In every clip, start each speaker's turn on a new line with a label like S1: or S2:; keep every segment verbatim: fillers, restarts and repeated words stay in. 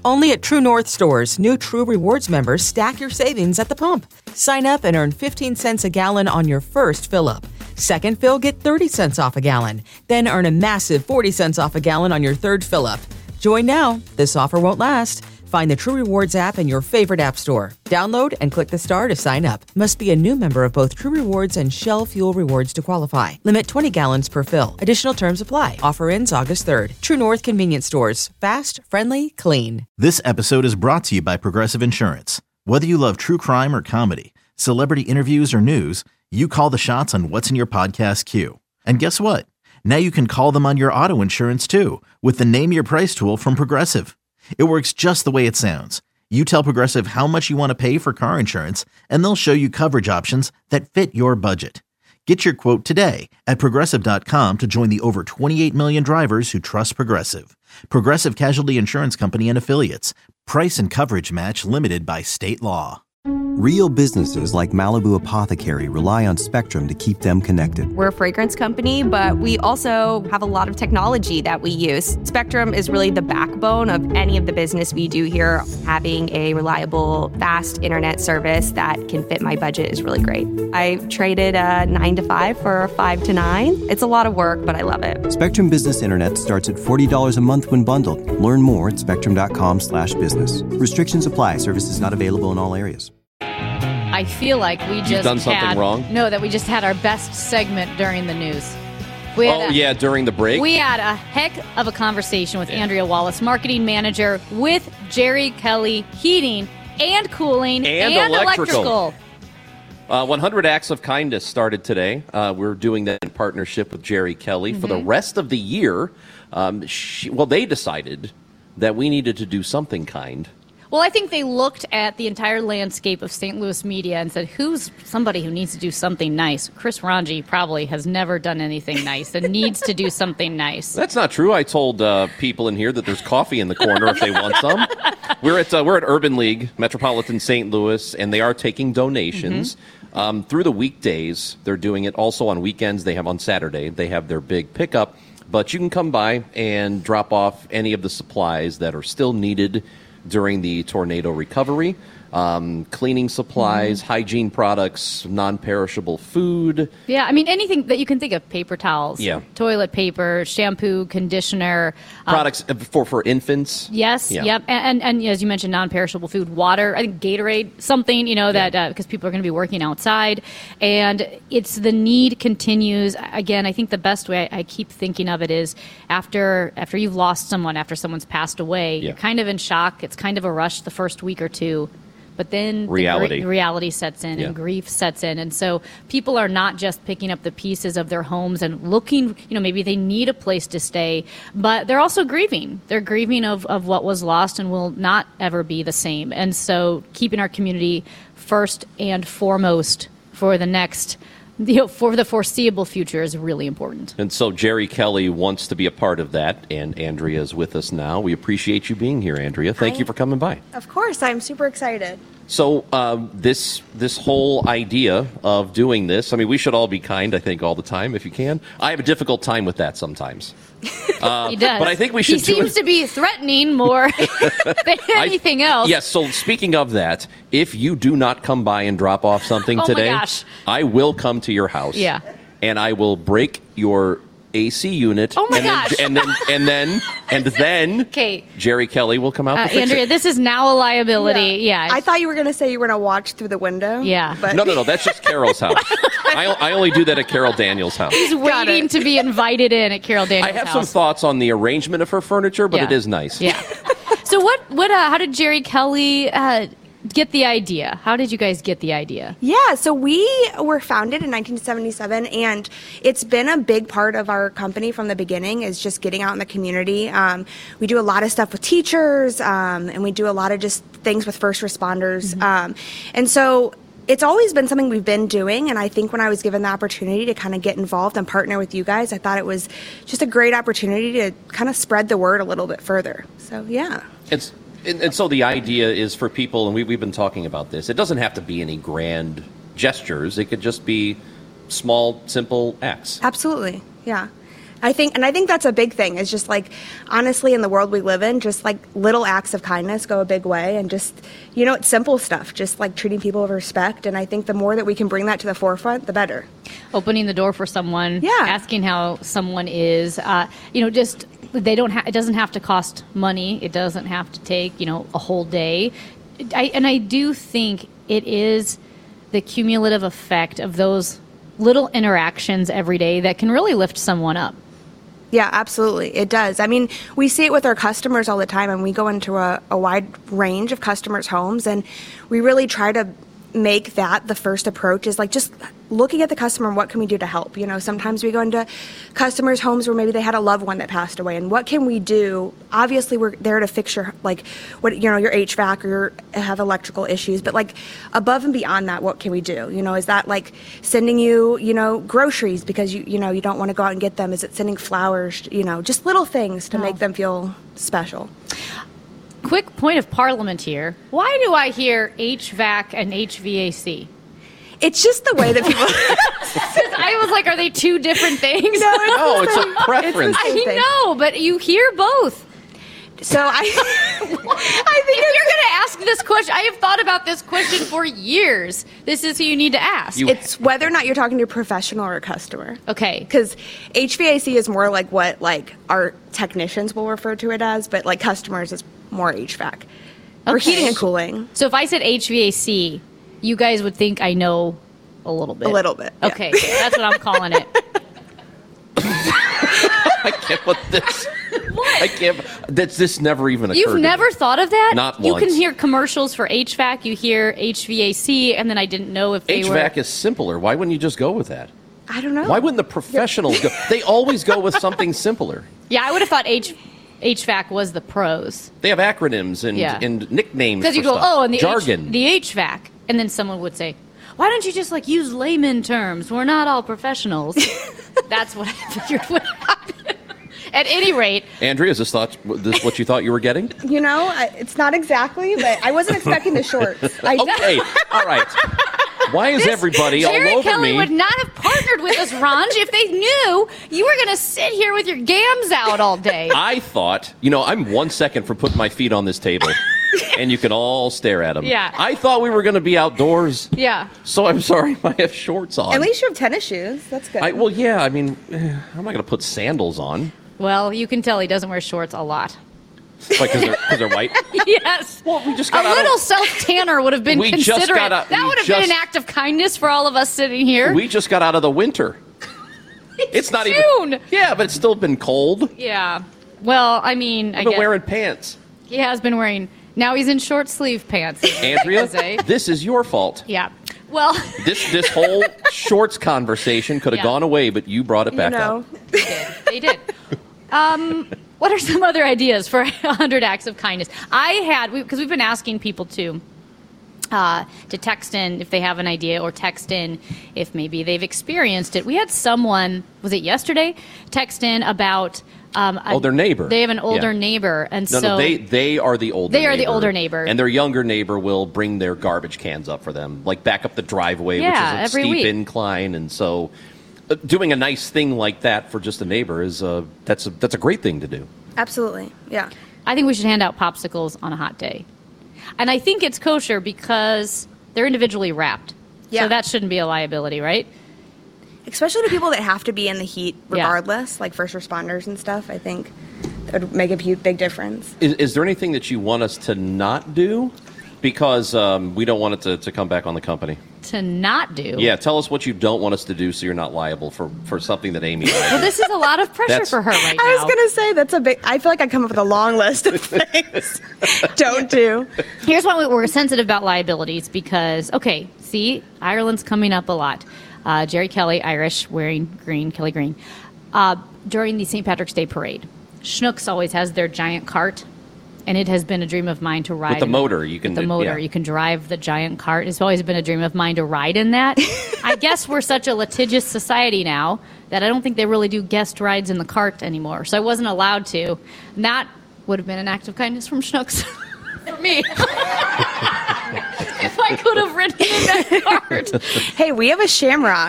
S1: Only at True North stores, new True Rewards members stack your savings at the pump. Sign up and earn fifteen cents a gallon on your first fill-up. Second fill, get thirty cents off a gallon. Then earn a massive forty cents off a gallon on your third fill-up. Join now. This offer won't last. Find the True Rewards app in your favorite app store. Download and click the star to sign up. Must be a new member of both True Rewards and Shell Fuel Rewards to qualify. Limit twenty gallons per fill. Additional terms apply. Offer ends August third. True North Convenience Stores. Fast, friendly, clean.
S2: This episode is brought to you by Progressive Insurance. Whether you love true crime or comedy, celebrity interviews or news, you call the shots on what's in your podcast queue. And guess what? Now you can call them on your auto insurance too with the Name Your Price tool from Progressive. It works just the way it sounds. You tell Progressive how much you want to pay for car insurance, and they'll show you coverage options that fit your budget. Get your quote today at Progressive dot com to join the over twenty-eight million drivers who trust Progressive. Progressive Casualty Insurance Company and Affiliates. Price and coverage match limited by state law.
S3: Real businesses like Malibu Apothecary rely on Spectrum to keep them connected.
S4: We're a fragrance company, but we also have a lot of technology that we use. Spectrum is really the backbone of any of the business we do here. Having a reliable, fast internet service that can fit my budget is really great. I traded a nine to five for a five to nine. It's a lot of work, but I love it.
S3: Spectrum Business Internet starts at forty dollars a month when bundled. Learn more at spectrum dot com slash business. Restrictions apply. Services not available in all areas.
S5: I feel like we just
S6: You've done something
S5: had,
S6: wrong?
S5: No, that we just had our best segment during the news. We had
S6: Oh,
S5: a,
S6: yeah, during the break?
S5: We had a heck of a conversation with yeah. Andrea Wallace, marketing manager with Jerry Kelly Heating and Cooling
S6: and,
S5: and
S6: Electrical.
S5: electrical.
S6: Uh, one hundred Acts of Kindness started today. Uh, we're doing that in partnership with Jerry Kelly. Mm-hmm. For the rest of the year, um, she, well, they decided that we needed to do something kind.
S5: Well, I think they looked at the entire landscape of Saint Louis media and said, who's somebody who needs to do something nice? Chris Ranji probably has never done anything nice and needs to do something nice.
S6: That's not true. I told uh, people in here that there's coffee in the corner if they want some. We're at uh, we're at Urban League, Metropolitan Saint Louis, and they are taking donations. Mm-hmm. Um, through the weekdays. They're doing it also on weekends. They have on Saturday. They have their big pickup. But you can come by and drop off any of the supplies that are still needed during the tornado recovery. Um, cleaning supplies, mm-hmm. hygiene products, non-perishable food.
S5: Yeah, I mean, anything that you can think of. Paper towels,
S6: yeah.
S5: toilet paper, shampoo, conditioner.
S6: Products
S5: um,
S6: for, for infants.
S5: Yes,
S6: yeah.
S5: yep. And, and, and as you mentioned, non-perishable food, water, I think Gatorade, something, you know, that
S6: yeah.
S5: because uh, people are going to be working outside. And it's the need continues. Again, I think the best way I, I keep thinking of it is after after you've lost someone, after someone's passed away,
S6: yeah.
S5: you're kind of in shock. It's kind of a rush the first week or two. But then
S6: reality.
S5: The gr- reality sets in
S6: yeah.
S5: and grief sets in. And so people are not just picking up the pieces of their homes and looking, you know, maybe they need a place to stay, but they're also grieving. They're grieving of, of what was lost and will not ever be the same. And so keeping our community first and foremost for the next, you know, for the foreseeable future is really important.
S6: And so Jerry Kelly wants to be a part of that, and Andrea is with us now. We appreciate you being here, Andrea. Thank
S7: I,
S6: you for coming by.
S7: Of course, I'm super excited.
S6: So um, this this whole idea of doing this, I mean, we should all be kind, I think, all the time, if you can. I have a difficult time with that sometimes. Uh,
S5: he does.
S6: But I think we should
S5: He
S6: do
S5: seems
S6: it.
S5: to be threatening more than anything
S6: I,
S5: else.
S6: Yes, so speaking of that, if you do not come by and drop off something
S5: oh
S6: today,
S5: my gosh.
S6: I will come to your house.
S5: Yeah.
S6: And I will break your A C unit.
S5: Oh my
S6: and
S5: gosh.
S6: Then, and then and then and then
S5: Okay.
S6: Jerry Kelly will come out
S5: Uh,
S6: to fix
S5: Andrea,
S6: it.
S5: this is now a liability. Yeah.
S7: I thought you were going to say you were going to watch through the window.
S5: Yeah.
S7: But
S6: No, no, no. That's just Carol's house. I, I only do that at Carol Daniels' house.
S5: He's waiting to be invited in at Carol Daniels'
S6: I have
S5: house.
S6: some thoughts on the arrangement of her furniture, but
S5: Yeah.
S6: it is nice.
S5: Yeah. So what? What? Uh, how did Jerry Kelly uh, get the idea? How did you guys get the idea?
S7: Yeah, so we were founded in nineteen seventy-seven, and it's been a big part of our company from the beginning is just getting out in the community. Um, we do a lot of stuff with teachers, um, and we do a lot of just things with first responders. Mm-hmm. Um, and so it's always been something we've been doing, and I think when I was given the opportunity to kind of get involved and partner with you guys, I thought it was just a great opportunity to kind of spread the word a little bit further. So, yeah.
S6: It's and, and so the idea is for people, and we, we've been talking about this, it doesn't have to be any grand gestures. It could just be small, simple acts.
S7: Absolutely, yeah. I think, and I think that's a big thing. Is just like, honestly, in the world we live in, just like little acts of kindness go a big way, and just, you know, it's simple stuff, just like treating people with respect. And I think the more that we can bring that to the forefront, the better.
S5: Opening the door for someone,
S7: Yeah.
S5: asking how someone is, uh, you know, just they don't. Ha- it doesn't have to cost money. It doesn't have to take, you know, a whole day. I, and I do think it is the cumulative effect of those little interactions every day that can really lift someone up.
S7: Yeah, absolutely. It does. I mean, we see it with our customers all the time, and we go into a, a wide range of customers' homes, and we really try to make that the first approach is like just looking at the customer and what can we do to help. You know, sometimes we go into customers' homes where maybe they had a loved one that passed away, and what can we do? Obviously, we're there to fix your, like, what, you know, your H V A C or your, have electrical issues, but like above and beyond that, what can we do? You know, is that like sending you, you know, groceries because you, you know, you don't want to go out and get them? Is it sending flowers? You know, just little things to
S5: Oh.
S7: make them feel special.
S5: Quick point of parliament here. Why do I hear H V A C and H V A C?
S7: It's just the way that people.
S5: I was like, are they two different things?
S7: No, it's
S6: No,
S7: the
S6: it's
S7: same.
S6: a preference.
S7: It's the same
S5: I
S7: thing.
S5: know, but you hear both.
S7: So I, I think
S5: If you're going to ask this question, I have thought about this question for years. This is who you need to ask.
S6: You-
S7: it's whether or not you're talking to a professional or a customer.
S5: Okay.
S7: Because H V A C is more like what like our technicians will refer to it as, but like customers is more H V A C or
S5: Okay.
S7: heating and cooling.
S5: So if I said H V A C, you guys would think I know a little bit.
S7: A little bit, yeah.
S5: Okay, that's what I'm calling it.
S6: I can't put this. I can't. That's this never even occurred.
S5: You've
S6: to
S5: never
S6: me.
S5: thought of that?
S6: Not
S5: You can
S6: once.
S5: hear commercials for H V A C, you hear H V A C, and then I didn't know if they
S6: H V
S5: were...
S6: A C is simpler. Why wouldn't you just go with that?
S7: I don't know.
S6: Why wouldn't the professionals go? They always go with something simpler.
S5: Yeah, I would have thought H- HVAC was the pros.
S6: They have acronyms and,
S5: Yeah.
S6: and nicknames.
S5: Because you
S6: for
S5: go,
S6: stuff.
S5: oh, and the, H-
S6: jargon.
S5: the H V A C. And then someone would say, why don't you just, like, use layman terms? We're not all professionals. That's what I figured would happen. At any rate,
S6: Andrea, is this thought this what you thought you were getting?
S7: You know, I, it's not exactly, but I wasn't expecting the shorts. I,
S6: Okay, all right. Why is everybody
S5: Jerry
S6: all over
S5: Kelly
S6: me?
S5: would not have partnered with us, Ranj, if they knew you were going to sit here with your gams out all day.
S6: I thought, you know, I'm one second from putting my feet on this table, and you can all stare at them.
S5: Yeah.
S6: I thought we were going to be outdoors,
S5: Yeah.
S6: so I'm sorry I have shorts on.
S7: at least you have tennis shoes. That's good.
S6: I, well, yeah, I mean, eh, I'm not going to put sandals on.
S5: Well, you can tell he doesn't wear shorts a lot.
S6: Like, because they're, 'cause they're white.
S5: Yes.
S6: Well, we just
S5: A
S6: got out of-
S5: little self-tanner would have been
S6: We just
S5: considerate.
S6: got out-
S5: that
S6: we
S5: would have
S6: just-
S5: been an act of kindness for all of us sitting here.
S6: We just got out of the winter. It's not
S5: June.
S6: even. Yeah, but it's still been cold.
S5: Yeah. Well, I mean, I
S6: I've been
S5: guess
S6: wearing pants.
S5: he has been wearing. Now he's in short sleeve pants.
S6: Andrea,
S5: Jose.
S6: this is your fault.
S5: Yeah. Well,
S6: This this whole shorts conversation could have
S5: Yeah.
S6: gone away, but you brought it
S7: you
S6: back
S7: know,
S6: up.
S5: they did. They did. Um, what are some other ideas for one hundred acts of kindness? I had, because we, we've been asking people to uh, to text in if they have an idea, or text in if maybe they've experienced it. We had someone, was it yesterday, text in about um, a-
S6: Oh, their neighbor.
S5: They have an older
S6: Yeah.
S5: neighbor, and
S6: No,
S5: so
S6: no, they they are the older.
S5: They are the
S6: neighbor,
S5: older neighbor.
S6: and their younger neighbor will bring their garbage cans up for them, like back up the driveway,
S5: Yeah,
S6: which is a
S5: every
S6: steep
S5: week.
S6: incline, and so uh, doing a nice thing like that for just a neighbor is uh, that's a, that's a great thing to do.
S7: absolutely. Yeah.
S5: I think we should hand out popsicles on a hot day. And I think it's kosher because they're individually wrapped.
S7: Yeah.
S5: So that shouldn't be a liability, right?
S7: Especially to people that have to be in the heat
S5: Yeah.
S7: regardless, like first responders and stuff. I think that would make a hu- big difference.
S6: Is, is there anything that you want us to not do? Because um, we don't want it to, to come back on the company.
S5: To not do.
S6: Yeah, tell us what you don't want us to do so you're not liable for, for something that Amy and I
S5: Well,
S6: do.
S5: this is a lot of pressure
S6: That's-
S5: for her right now.
S7: I was going to say that's a big, I feel like I come up with a long list of things don't do.
S5: Here's why we- we're sensitive about liabilities because, okay, see, Ireland's coming up a lot. Uh, Jerry Kelly, Irish, wearing green, Kelly green. Uh, during the Saint Patrick's Day parade, Schnucks always has their giant cart, and it has been a dream of mine to ride.
S6: the motor, you can-
S5: With the motor,
S6: yeah.
S5: you can drive the giant cart. It's always been a dream of mine to ride in that. I guess we're such a litigious society now that I don't think they really do guest rides in the cart anymore. So I wasn't allowed to. And that would have been an act of kindness from Schnucks for me. If I could have ridden in that cart.
S7: Hey, we have a Shamrock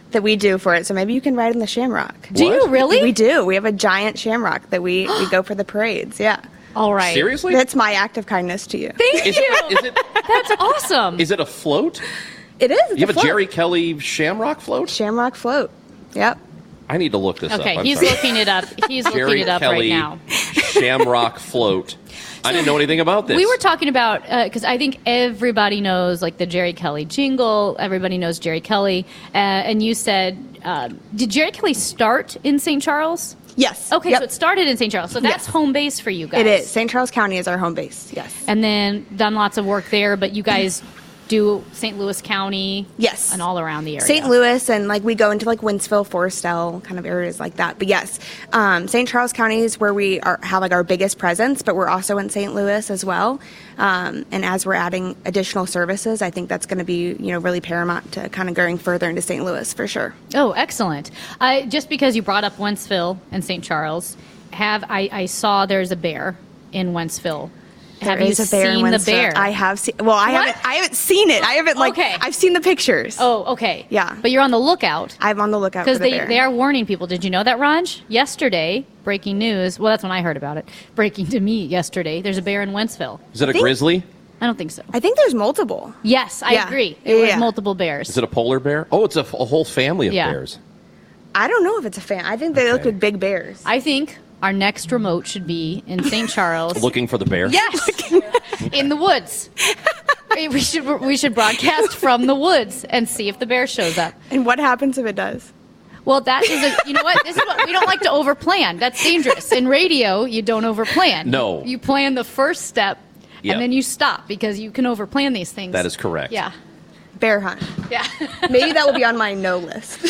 S7: that we do for it, so maybe you can ride in the Shamrock.
S5: Do you really?
S7: We do. We have a giant Shamrock that we, we go for the parades, yeah.
S5: All right.
S6: Seriously?
S7: That's my act of kindness to you.
S5: Thank
S6: Is
S5: you.
S6: it, is it,
S5: That's awesome.
S6: is it a float?
S7: It is. It's
S6: You have a
S7: float.
S6: Jerry Kelly Shamrock float?
S7: Shamrock float. Yep.
S6: I need to look this up.
S5: Okay,
S6: I'm
S5: he's
S6: sorry.
S5: looking it up. He's
S6: Jerry
S5: looking it up
S6: Kelly
S5: right now.
S6: Shamrock float. I didn't know anything about this.
S5: We were talking about, because I think everybody knows, like, the Jerry Kelly jingle. Everybody knows Jerry Kelly. Uh, and you said, uh, did Jerry Kelly start in Saint Charles?
S7: Yes.
S5: Okay,
S7: Yep.
S5: so it started in Saint Charles. So that's
S7: Yes.
S5: home base for you guys.
S7: It is. Saint Charles County is our home base, yes.
S5: And then done lots of work there, but you guys do Saint Louis County.
S7: Yes.
S5: And all around the area.
S7: Saint Louis, and like we go into like Wentzville, Forestell, kind of areas like that. But yes, um, Saint Charles County is where we are, have like our biggest presence, but we're also in Saint Louis as well. Um, and as we're adding additional services, I think that's going to be, you know, really paramount to kind of going further into Saint Louis for sure.
S5: Oh, excellent. I, just because you brought up Wentzville and Saint Charles, have I, I saw there's a bear in Wentzville. Have
S7: There
S5: you
S7: is a bear in
S5: seen the
S7: Wentzville.
S5: bear?
S7: I have seen. Well, I
S5: What?
S7: haven't. I haven't seen it. I haven't like.
S5: Okay.
S7: I've seen the pictures.
S5: Oh, okay.
S7: Yeah.
S5: But you're on the lookout.
S7: I'm on the lookout for
S5: Because
S7: the
S5: they,
S7: bear.
S5: they are warning people. Did you know that, Raj? Yesterday, breaking news. Well, that's when I heard about it. Breaking to me yesterday. There's a bear in Wentzville.
S6: Is it a
S7: think-
S6: grizzly?
S5: I don't think so.
S7: I think there's multiple.
S5: Yes, I
S7: Yeah.
S5: agree.
S7: Yeah,
S5: It was
S7: yeah.
S5: multiple bears.
S6: Is it a polar bear? Oh, it's a, f- a whole family of
S5: Yeah.
S6: bears.
S7: I don't know if it's a fan. I think they look
S6: Okay.
S7: like big bears.
S5: I think our next remote should be in Saint Charles.
S6: Looking for the bear?
S5: Yes, in the woods. We should we should broadcast from the woods and see if the bear shows up.
S7: And what happens if it does?
S5: Well, that is a you know what this is what we don't like to overplan. That's dangerous. In radio, you don't overplan.
S6: No.
S5: you plan the first step
S6: Yep.
S5: and then you stop because you can overplan these things.
S6: That is correct.
S5: Yeah,
S7: Bear hunt.
S5: yeah.
S7: Maybe that will be on my no list.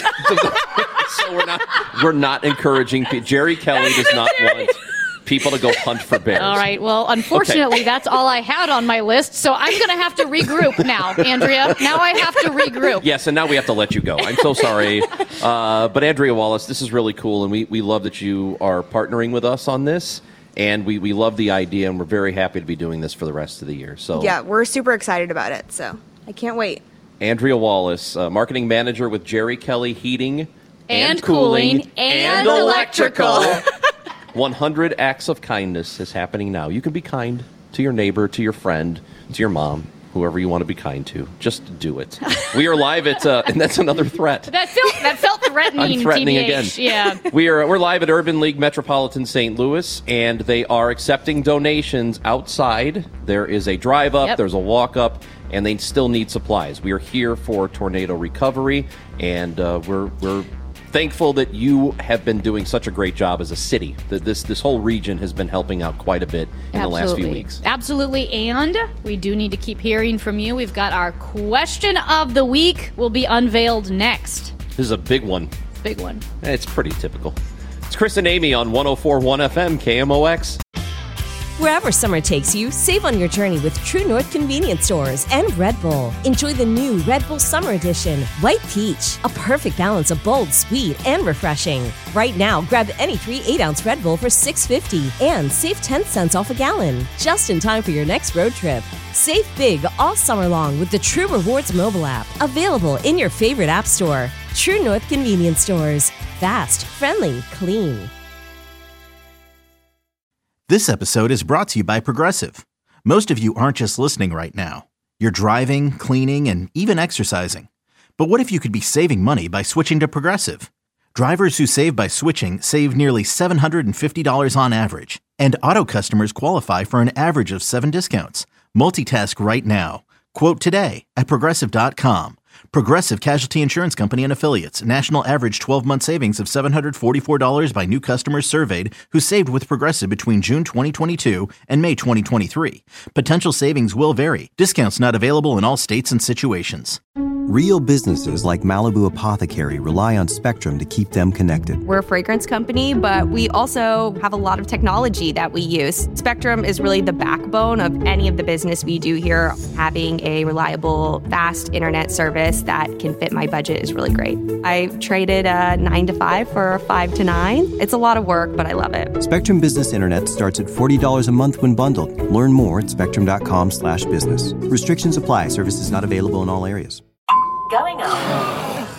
S6: So we're not we're not encouraging pe- Jerry Kelly does not want people to go hunt for bears.
S5: All right. Well, unfortunately, that's all I had on my list. So I'm going to have to regroup now, Andrea. Now I have to regroup.
S6: Yes, and now we have to let you go. I'm so sorry. Uh, but Andrea Wallace, this is really cool, and we, we love that you are partnering with us on this. And we, we love the idea, and we're very happy to be doing this for the rest of the year. So
S7: Yeah, we're super excited about it. So I can't wait.
S6: Andrea Wallace, uh, marketing manager with Jerry Kelly Heating and,
S5: And cooling and electrical.
S6: one hundred acts of kindness is happening now. You can be kind to your neighbor, to your friend, to your mom, whoever you want to be kind to. Just do it. We are live at, uh, and that's another threat.
S5: That felt that felt threatening.
S6: I'm threatening
S5: T B H.
S6: again.
S5: Yeah.
S6: We are we're live at Urban League Metropolitan Saint Louis, and they are accepting donations outside. There is a drive up,
S5: Yep.
S6: there's a walk up, and they still need supplies. We are here for tornado recovery, and uh, we're we're thankful that you have been doing such a great job as a city. That this this whole region has been helping out quite a bit in the last few weeks.
S5: Absolutely. And we do need to keep hearing from you. We've got our question of the week will be unveiled next.
S6: This is a big one.
S5: Big one.
S6: It's pretty typical. It's Chris and Amy on one oh four point one F M K M O X.
S8: Wherever summer takes you, save on your journey with True North Convenience Stores and Red Bull. Enjoy the new Red Bull Summer Edition, White Peach, a perfect balance of bold, sweet, and refreshing. Right now, grab any three eight-ounce Red Bull for six dollars and fifty cents and save ten cents off a gallon, just in time for your next road trip. Save big all summer long with the True Rewards mobile app, available in your favorite app store. True North Convenience Stores. Fast, friendly, clean.
S2: This episode is brought to you by Progressive. Most of you aren't just listening right now. You're driving, cleaning, and even exercising. But what if you could be saving money by switching to Progressive? Drivers who save by switching save nearly seven hundred fifty dollars on average. And auto customers qualify for an average of seven discounts. Multitask right now. Quote today at Progressive dot com. Progressive Casualty Insurance Company and Affiliates. National average twelve-month savings of seven hundred forty-four dollars by new customers surveyed who saved with Progressive between June twenty twenty-two and May twenty twenty-three. Potential savings will vary. Discounts not available in all states and situations.
S3: Real businesses like Malibu Apothecary rely on Spectrum to keep them connected.
S4: We're a fragrance company, but we also have a lot of technology that we use. Spectrum is really the backbone of any of the business we do here. Having a reliable, fast internet service that can fit my budget is really great. I traded a nine to five for a five to nine. It's a lot of work, but I love it.
S3: Spectrum Business Internet starts at forty dollars a month when bundled. Learn more at spectrum dot com slash business. Restrictions apply. Services not available in all areas.
S9: Going on.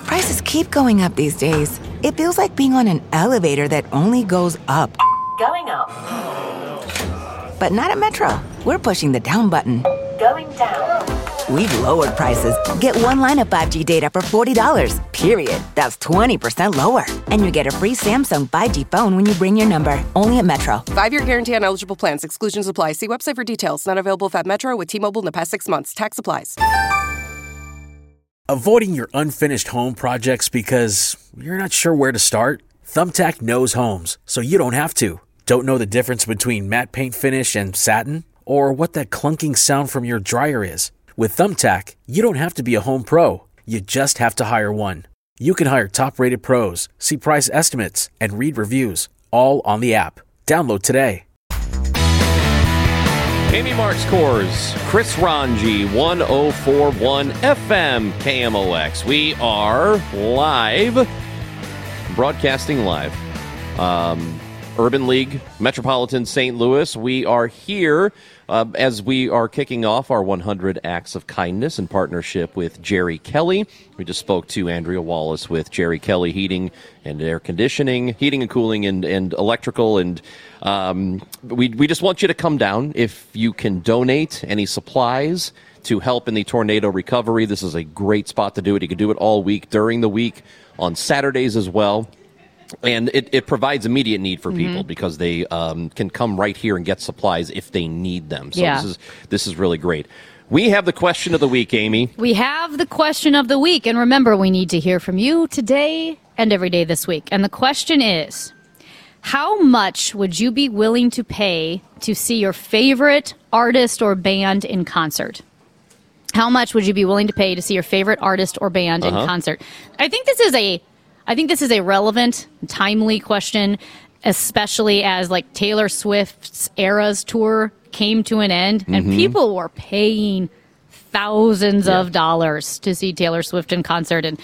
S9: Prices keep going up these days. It feels like being on an elevator that only goes up.
S10: Going up.
S9: But not at Metro. We're pushing the down button.
S10: Going down.
S9: We've lowered prices. Get one line of five G data for forty dollars, period. That's twenty percent lower. And you get a free Samsung five G phone when you bring your number. Only at Metro.
S11: Five-year guarantee on eligible plans. Exclusions apply. See website for details. Not available if at Metro with T-Mobile in the past six months. Tax applies.
S12: Avoiding your unfinished home projects because you're not sure where to start? Thumbtack knows homes, so you don't have to. Don't know the difference between matte paint finish and satin? Or what that clunking sound from your dryer is? With Thumbtack, you don't have to be a home pro. You just have to hire one. You can hire top-rated pros, see price estimates, and read reviews, all on the app. Download today.
S6: Amy Marks Coors, Chris Ranji, one oh four point one F M K M O X. We are live, broadcasting live. Um, Urban League, Metropolitan Saint Louis. We are here uh, as we are kicking off our one hundred Acts of Kindness in partnership with Jerry Kelly. We just spoke to Andrea Wallace with Jerry Kelly Heating and Air Conditioning, Heating and Cooling, and, and Electrical. And um, we, we just want you to come down. If you can donate any supplies to help in the tornado recovery, this is a great spot to do it. You can do it all week, during the week, on Saturdays as well. And it, it provides immediate need for people mm-hmm. because they um, can come right here and get supplies if they need them. So yeah. this is this is really great. We have the question of the week, Amy.
S5: We have the question of the week. And remember, we need to hear from you today and every day this week. And the question is, how much would you be willing to pay to see your favorite artist or band in concert? How much would you be willing to pay to see your favorite artist or band uh-huh. in concert? I think this is a I think this is a relevant, timely question, especially as like Taylor Swift's Eras tour came to an end and mm-hmm. people were paying thousands yeah. of dollars to see Taylor Swift in concert. And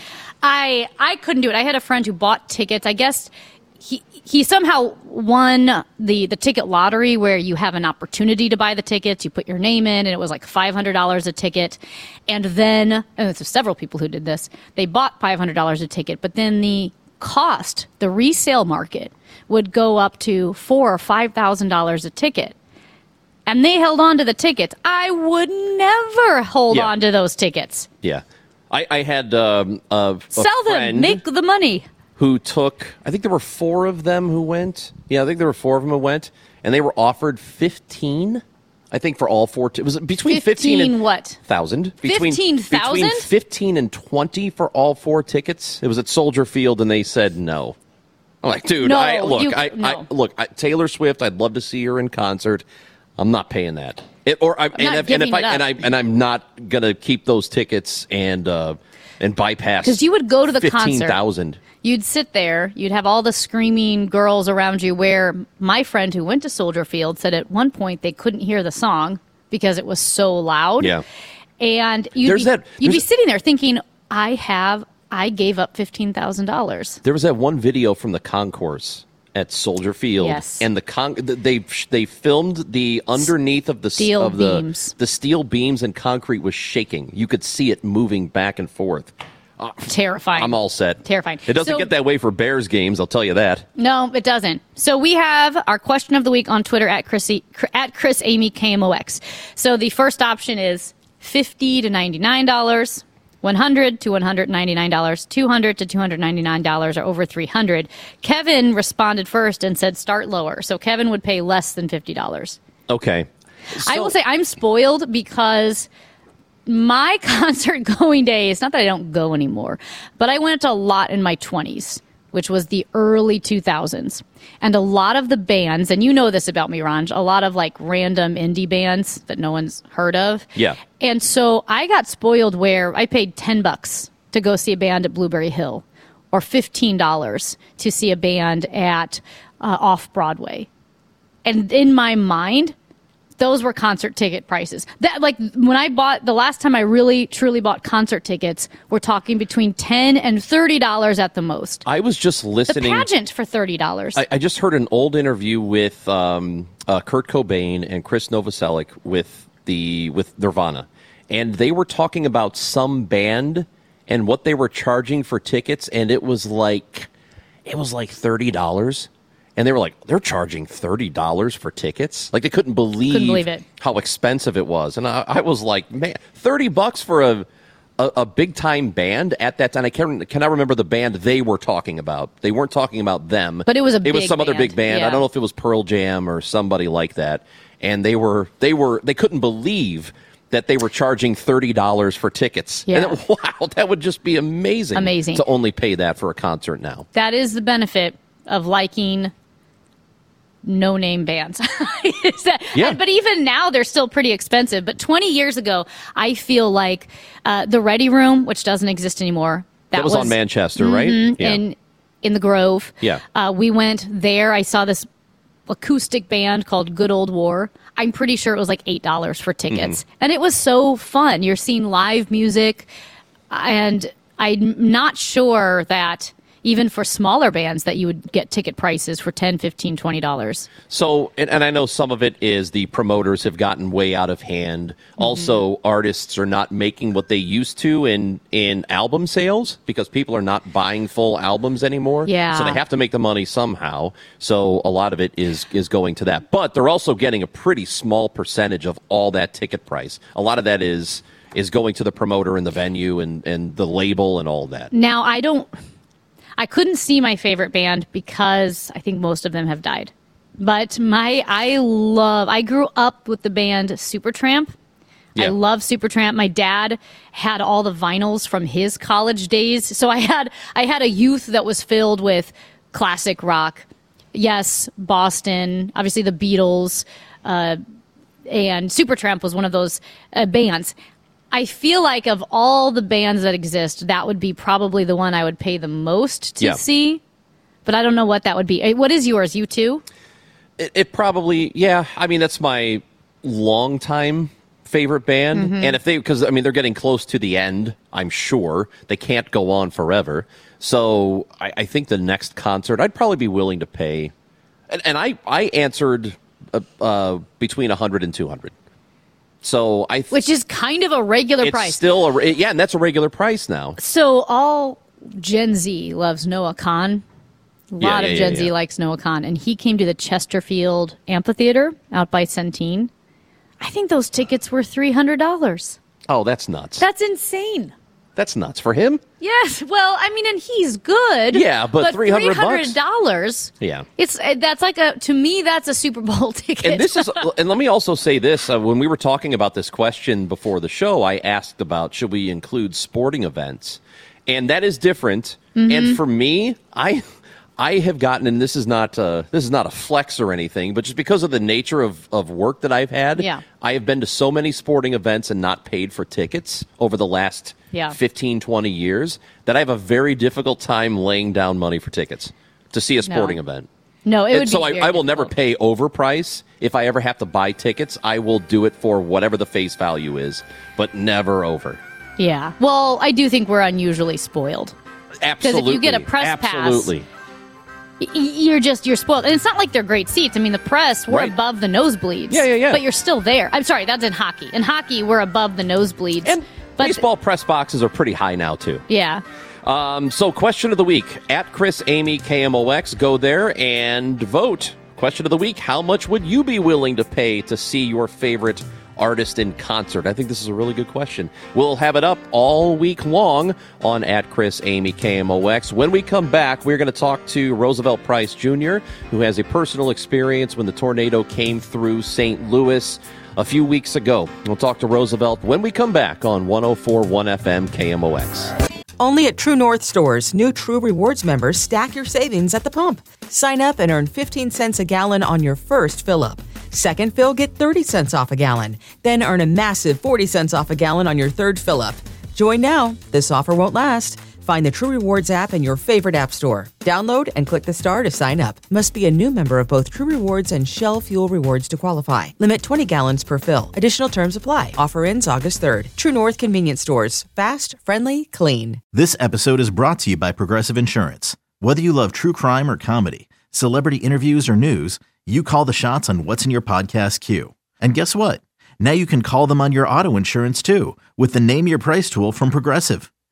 S5: I I couldn't do it. I had a friend who bought tickets. I guess he he somehow won the, the ticket lottery where you have an opportunity to buy the tickets. You put your name in, and it was like five hundred dollars a ticket. And then, and there's several people who did this, they bought five hundred dollars a ticket, but then the cost, the resale market, would go up to four thousand dollars or five thousand dollars a ticket. And they held on to the tickets. I would never hold yeah. on to those tickets.
S6: Yeah. I, I had um, a, a
S5: Sell them, make the money.
S6: Who took, I think there were four of them who went. Yeah, I think there were four of them who went. And they were offered fifteen, I think, for all four. T- it was between fifteen, fifteen and
S5: what?
S6: Thousand.
S5: fifteen thousand?
S6: Between fifteen and twenty for all four tickets. It was at Soldier Field, and they said no. I'm like, dude,
S5: no,
S6: I, look,
S5: you,
S6: I,
S5: no.
S6: I, look, I, Taylor Swift, I'd love to see her in concert. I'm not paying that. It, or I, and if, and if I and I and I'm not gonna keep those tickets and uh, and bypass
S5: because you would go to the
S6: fifteen
S5: concert.
S6: thousand.
S5: You'd sit there, you'd have all the screaming girls around you, where my friend who went to Soldier Field said at one point they couldn't hear the song because it was so loud.
S6: Yeah.
S5: And you'd,
S6: there's
S5: be,
S6: that,
S5: you'd
S6: there's
S5: be sitting there thinking, I have, I gave up fifteen thousand dollars.
S6: There was that one video from the concourse at Soldier Field.
S5: Yes.
S6: And the con- they they filmed the underneath of the
S5: steel
S6: of the,
S5: beams.
S6: The steel beams and concrete was shaking. You could see it moving back and forth. Uh,
S5: Terrifying.
S6: I'm all set.
S5: Terrifying.
S6: It doesn't
S5: so,
S6: get that way for Bears games, I'll tell you that.
S5: No, it doesn't. So we have our question of the week on Twitter at Chrissy, at Chris Amy K M O X. So the first option is fifty to ninety-nine dollars, one hundred to one hundred ninety-nine dollars, two hundred to two hundred ninety-nine dollars, or over three hundred dollars. Kevin responded first and said start lower. So Kevin would pay less than fifty dollars.
S6: Okay.
S5: So, I will say I'm spoiled because my concert going days, not that I don't go anymore, but I went a lot in my twenties, which was the early two thousands. And a lot of the bands, and you know this about me, Ranj, a lot of like random indie bands that no one's heard of.
S6: Yeah.
S5: And so I got spoiled where I paid ten bucks to go see a band at Blueberry Hill, or fifteen dollars to see a band at uh, Off-Broadway. And in my mind, those were concert ticket prices. That, like, when I bought, the last time I really, truly bought concert tickets, we're talking between ten and thirty dollars at the most.
S6: I was just listening.
S5: The pageant for thirty dollars.
S6: I, I just heard an old interview with um, uh, Kurt Cobain and Chris Novoselic with the with Nirvana. And they were talking about some band and what they were charging for tickets, and it was like it was like thirty dollars. And they were like, they're charging thirty dollars for tickets? Like, they couldn't believe,
S5: couldn't believe it.
S6: how expensive it was. And I, I was like, man, thirty bucks for a a, a big-time band at that time. I can't, cannot remember the band they were talking about. They weren't talking about them.
S5: But it was a
S6: It
S5: big
S6: was some other
S5: band.
S6: big band.
S5: Yeah.
S6: I don't know if it was Pearl Jam or somebody like that. And they were, they were, they couldn't believe that they were charging thirty dollars for tickets.
S5: Yeah.
S6: And it, wow, that would just be amazing.
S5: Amazing.
S6: To only pay that for a concert now.
S5: That is the benefit of liking no-name bands. Is that,
S6: Yeah.
S5: and- but even now, they're still pretty expensive. But twenty years ago, I feel like uh, the Ready Room, which doesn't exist anymore.
S6: That, was, on Manchester, right?
S5: Mhm, in, in the Grove.
S6: Yeah.
S5: Uh, we went there. I saw this acoustic band called Good Old War. I'm pretty sure it was like eight dollars for tickets.
S6: Mm-hmm.
S5: And it was so fun. You're seeing live music. And I'm not sure that even for smaller bands that you would get ticket prices for ten, fifteen, twenty dollars.
S6: So, and, and I know some of it is the promoters have gotten way out of hand.
S5: Mm-hmm.
S6: Also, artists are not making what they used to in, in album sales because people are not buying full albums anymore.
S5: Yeah.
S6: So they have to make the money somehow. So a lot of it is, is going to that. But they're also getting a pretty small percentage of all that ticket price. A lot of that is is going to the promoter and the venue and, and the label and all that.
S5: Now, I don't... I couldn't see my favorite band because I think most of them have died. But my, I love, I grew up with the band Supertramp.
S6: Yeah.
S5: I love Supertramp. My dad had all the vinyls from his college days. So I had, I had a youth that was filled with classic rock. Yes, Boston, obviously the Beatles, uh, and Supertramp was one of those uh, bands. I feel like of all the bands that exist, that would be probably the one I would pay the most to
S6: Yeah.
S5: see. But I don't know what that would be. Eh, What is yours? You too?
S6: It, it probably, yeah. I mean, that's my longtime favorite band.
S5: Mm-hmm.
S6: And if they, because I mean, they're getting close to the end, I'm sure. They can't go on forever. So I, I think the next concert, I'd probably be willing to pay. And, and I, I answered uh, uh, between one hundred and two hundred. So I th-
S5: Which is kind of a regular
S6: it's
S5: price.
S6: still a, re- yeah, and that's a regular price now.
S5: So all Gen Z loves Noah Kahn. A
S6: Yeah,
S5: lot
S6: yeah,
S5: of
S6: yeah,
S5: Gen Z
S6: yeah.
S5: likes Noah Kahn. And he came to the Chesterfield Amphitheater out by Centene. I think those tickets were three hundred dollars.
S6: Oh, that's nuts.
S5: That's insane.
S6: That's nuts for him.
S5: Yes. Well, I mean, and he's good.
S6: Yeah, but three hundred bucks?
S5: dollars.
S6: Yeah.
S5: It's uh, that's like a to me that's a Super Bowl ticket.
S6: And this is, and let me also say this: uh, when we were talking about this question before the show, I asked about should we include sporting events, and that is different.
S5: Mm-hmm.
S6: And for me, I, I have gotten, and this is not, uh, this is not a flex or anything, but just because of the nature of of work that I've had,
S5: Yeah.
S6: I have been to so many sporting events and not paid for tickets over the last
S5: Yeah.
S6: fifteen, twenty years that I have a very difficult time laying down money for tickets to see a sporting
S5: No.
S6: event.
S5: no, it
S6: And
S5: would
S6: so
S5: be
S6: I,
S5: very
S6: I will never
S5: difficult.
S6: pay overprice. If I ever have to buy tickets, I will do it for whatever the face value is, but never over.
S5: Yeah. Well, I do think we're unusually spoiled.
S6: Absolutely.
S5: you get a press pass-
S6: Absolutely.
S5: Y- You're just you're spoiled, and it's not like they're great seats. I mean, the press we're
S6: Right.
S5: above the nosebleeds.
S6: Yeah, yeah, yeah.
S5: But you're still there. I'm sorry, that's in hockey. In hockey, we're above the nosebleeds.
S6: And
S5: but
S6: baseball press boxes are pretty high now, too.
S5: yeah.
S6: Um, so, question of the week at Chris Amy K M O X. Go there and vote. Question of the week: how much would you be willing to pay to see your favorite artist in concert? I think this is a really good question. We'll have it up all week long on at Chris Amy K M O X. When we come back, we're going to talk to Roosevelt Price Junior, who has a personal experience when the tornado came through Saint Louis a few weeks ago. We'll talk to Roosevelt when we come back on one oh four point one F M K M O X.
S1: Only at True North stores, new True Rewards members stack your savings at the pump. Sign up and earn fifteen cents a gallon on your first fill-up. Second fill, get thirty cents off a gallon. Then earn a massive forty cents off a gallon on your third fill-up. Join now. This offer won't last. Find the True Rewards app in your favorite app store. Download and click the star to sign up. Must be a new member of both True Rewards and Shell Fuel Rewards to qualify. Limit twenty gallons per fill. Additional terms apply. Offer ends August third. True North Convenience Stores. Fast, friendly, clean.
S2: This episode is brought to you by Progressive Insurance. Whether you love true crime or comedy, celebrity interviews or news, you call the shots on what's in your podcast queue. And guess what? Now you can call them on your auto insurance too with the Name Your Price tool from Progressive.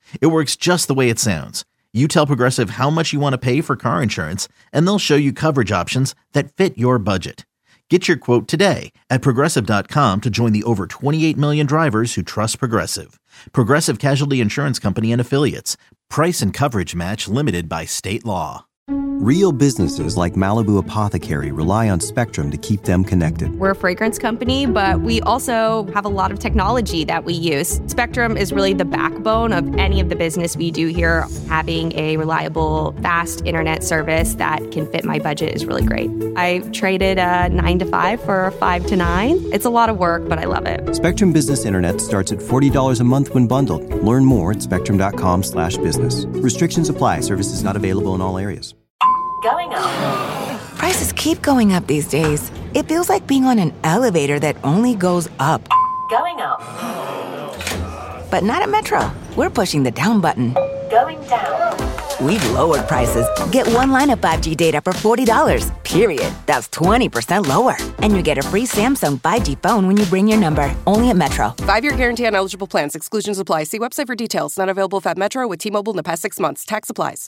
S2: It works just the way it sounds. You tell Progressive how much you want to pay for car insurance, and they'll show you coverage options that fit your budget. Get your quote today at Progressive dot com to join the over twenty-eight million drivers who trust Progressive. Progressive Casualty Insurance Company and Affiliates. Price and coverage match limited by state law.
S3: Real businesses like Malibu Apothecary rely on Spectrum to keep them connected.
S4: We're a fragrance company, but we also have a lot of technology that we use. Spectrum is really the backbone of any of the business we do here. Having a reliable, fast internet service that can fit my budget is really great. I traded a nine to five for a five to nine. It's a lot of work, but I love it.
S3: Spectrum Business Internet starts at forty dollars a month when bundled. Learn more at spectrum dot com slash business. Restrictions apply. Services not available in all areas.
S10: Going up.
S9: Prices keep going up these days. It feels like being on an elevator that only goes up.
S10: Going up.
S9: But not at Metro. We're pushing the down button.
S10: Going down.
S9: We've lowered prices. Get one line of five G data for forty dollars, period. That's twenty percent lower. And you get a free Samsung five G phone when you bring your number. Only at Metro.
S11: Five-year guarantee on eligible plans. Exclusions apply. See website for details. Not available at Metro with T-Mobile in the past six months. Tax applies.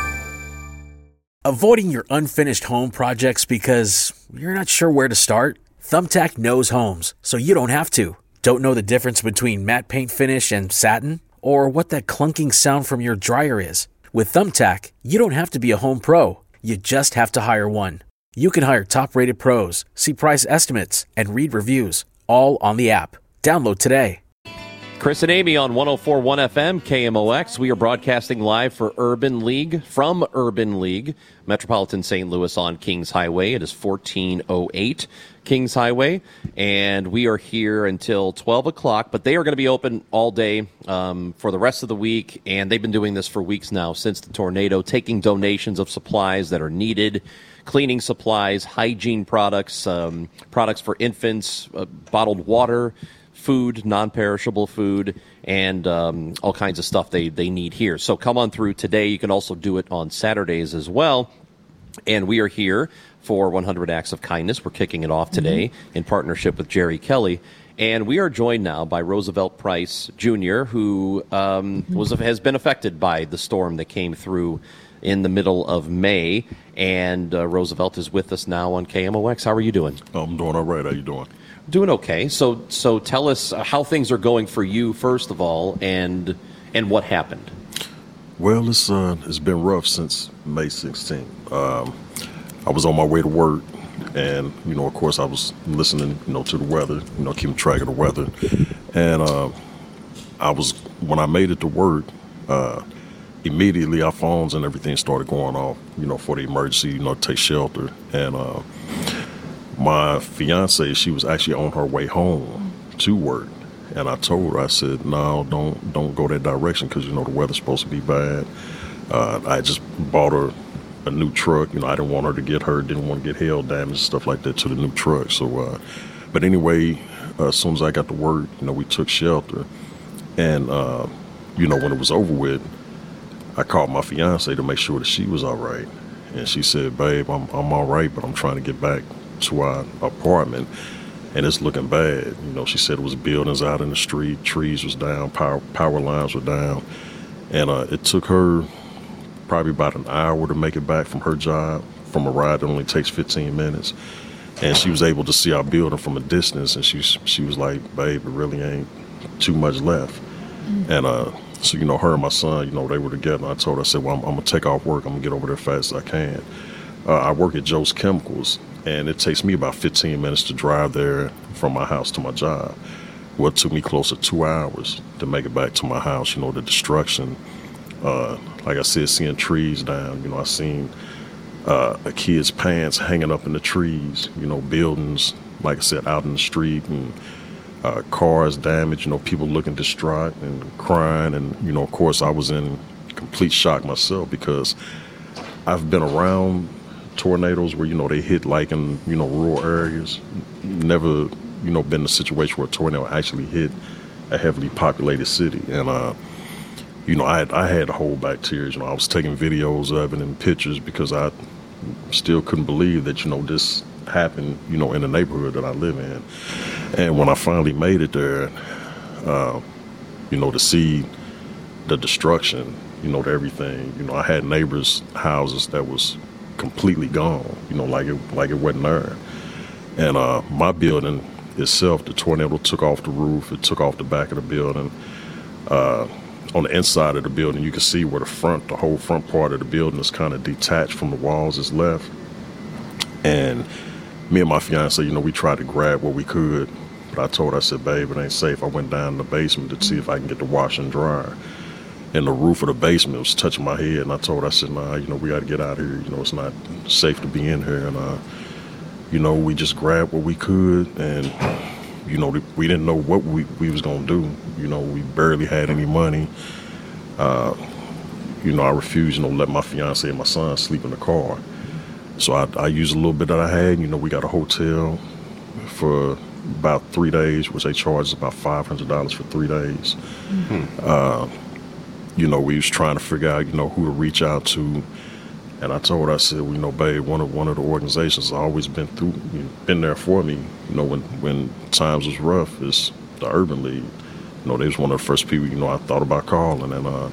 S12: Avoiding your unfinished home projects because you're not sure where to start? Thumbtack knows homes, so you don't have to. Don't know the difference between matte paint finish and satin? Or what that clunking sound from your dryer is? With Thumbtack, you don't have to be a home pro. You just have to hire one. You can hire top-rated pros, see price estimates, and read reviews, all on the app. Download today.
S6: Chris and Amy on one oh four point one F M, K M O X. We are broadcasting live for Urban League, from Urban League, Metropolitan Saint Louis on Kings Highway. It is fourteen oh eight Kings Highway, and we are here until twelve o'clock, but they are going to be open all day um, for the rest of the week, and they've been doing this for weeks now since the tornado, taking donations of supplies that are needed, cleaning supplies, hygiene products, um, products for infants, uh, bottled water, food, non-perishable food, and um, all kinds of stuff they, they need here. So come on through today. You can also do it on Saturdays as well. And we are here for one hundred Acts of Kindness. We're kicking it off today mm-hmm. in partnership with Jerry Kelly. And we are joined now by Roosevelt Price Junior, who um, mm-hmm. was has been affected by the storm that came through in the middle of May. And uh, Roosevelt is with us now on K M O X. How are you doing?
S13: I'm doing all right. How you doing?
S6: Doing okay. So so tell us how things are going for you, first of all, and and what happened.
S13: Well, it's uh, it's been rough since May sixteenth. Um, I was on my way to work, and, you know, of course, I was listening, you know, to the weather, you know, keeping track of the weather. And uh, I was, when I made it to work, uh, immediately our phones and everything started going off, you know, for the emergency, you know, to take shelter. And uh my fiance, she was actually on her way home to work, and I told her, I said, no, don't don't go that direction, because, you know, the weather's supposed to be bad. Uh, I just bought her a new truck. You know, I didn't want her to get hurt, didn't want to get hail damage, stuff like that to the new truck. So, uh, but anyway, uh, as soon as I got to work, you know, we took shelter, and uh, you know, when it was over with, I called my fiance to make sure that she was all right, and she said, babe, I'm I'm all right, but I'm trying to get back to our apartment, and it's looking bad. You know, she said it was buildings out in the street, trees was down, power power lines were down, and uh, it took her probably about an hour to make it back from her job, from a ride that only takes fifteen minutes, and she was able to see our building from a distance, and she she was like, babe, it really ain't too much left. Mm-hmm. And uh, so, you know, her and my son, you know, they were together. I told her, I said, well, I'm, I'm gonna take off work, I'm gonna get over there fast as I can. Uh, I work at Joe's Chemicals, and it takes me about fifteen minutes to drive there from my house to my job. Well, it took me close to two hours to make it back to my house. You know, the destruction, uh, like I said, seeing trees down, you know, I seen uh, a kid's pants hanging up in the trees, you know, buildings, like I said, out in the street, and uh, cars damaged, you know, people looking distraught and crying. And, you know, of course, I was in complete shock myself, because I've been around tornadoes where, you know, they hit like in, you know, rural areas. Never, you know, been in a situation where a tornado actually hit a heavily populated city. And, uh, you know, I had, I had to hold back tears. You know, I was taking videos of it and pictures, because I still couldn't believe that, you know, this happened, you know, in the neighborhood that I live in. And when I finally made it there, uh, you know, to see the destruction, you know, to everything. You know, I had neighbors' houses that was completely gone, you know, like it like it wasn't there. And uh, my building itself, the tornado took off the roof, it took off the back of the building. Uh, on the inside of the building, you can see where the front, the whole front part of the building is kind of detached from the walls, is left. And me and my fiance, you know, we tried to grab what we could, but I told her, I said, babe, it ain't safe. I went down in the basement to see if I can get the washer and dryer. And the roof of the basement was touching my head, and I told her, I said, nah, you know, we got to get out of here. You know, it's not safe to be in here. And, uh, you know, we just grabbed what we could, and, you know, we didn't know what we, we was going to do. You know, we barely had any money. Uh, you know, I refused, you know, let my fiance and my son sleep in the car. So I, I used a little bit that I had. You know, we got a hotel for about three days, which they charged about five hundred dollars for three days. Mm-hmm. Uh, you know, we was trying to figure out, you know, who to reach out to. And I told her, I said, well, you know, babe, one of one of the organizations has always been through, been there for me. You know, when, when times was rough, is the Urban League. You know, they was one of the first people, you know, I thought about calling. And uh,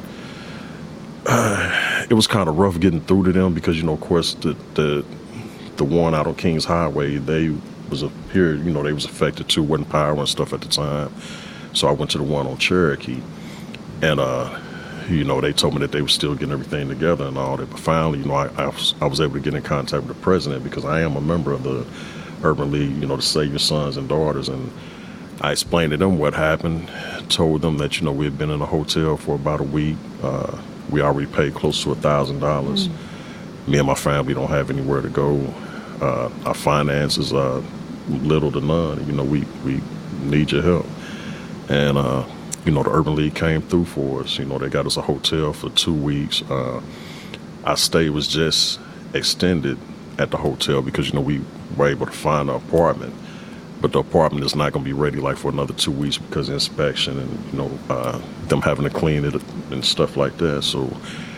S13: uh, it was kind of rough getting through to them because, you know, of course, the the, the one out on Kings Highway, they was a here, you know, they was affected too, wasn't power and stuff at the time. So I went to the one on Cherokee. And, uh, you know, they told me that they were still getting everything together and all that. But finally, you know, I, I, was, I was able to get in contact with the president because I am a member of the Urban League, you know, to save your sons and daughters. And I explained to them what happened, told them that, you know, we had been in a hotel for about a week. Uh, we already paid close to a thousand dollars. Me and my family don't have anywhere to go. Uh, our finances are little to none. You know, we, we need your help. And, uh, you know, the Urban League came through for us. You know, they got us a hotel for two weeks. Uh, our stay was just extended at the hotel because, you know, we were able to find an apartment. But the apartment is not going to be ready, like, for another two weeks because of inspection and, you know, uh, them having to clean it and stuff like that. So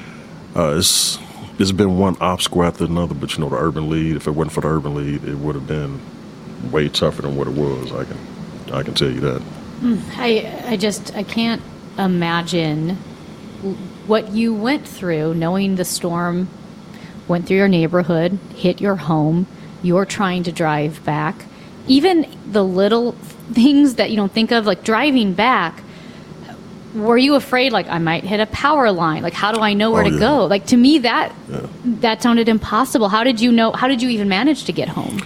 S13: uh, it's it's been one obstacle after another. But, you know, the Urban League, if it wasn't for the Urban League, it would have been way tougher than what it was. I can I can tell you that.
S5: I I just I can't imagine what you went through, knowing the storm went through your neighborhood, hit your home, you're trying to drive back. Even the little things that you don't think of, like driving back, were you afraid, like, I might hit a power line? Like, how do I know where oh, to yeah. go? Like, to me, that yeah. that sounded impossible. How did you know? How did you even manage to get home?